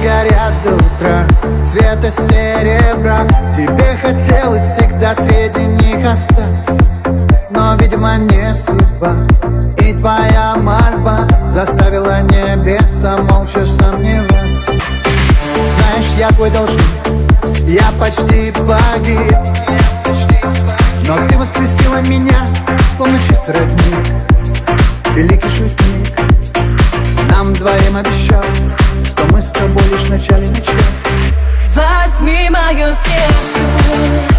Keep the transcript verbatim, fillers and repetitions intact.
горят до утра, цвета серебра. Тебе хотелось всегда среди них остаться, но, видимо, не судьба. И твоя мольба заставила небеса молча сомневаться. Знаешь, я твой должник, я почти погиб, но ты воскресила меня, словно чистый родник. Великий шутник нам двоим обещал, что мы с тобой лишь в начале начала. Возьми мое сердце,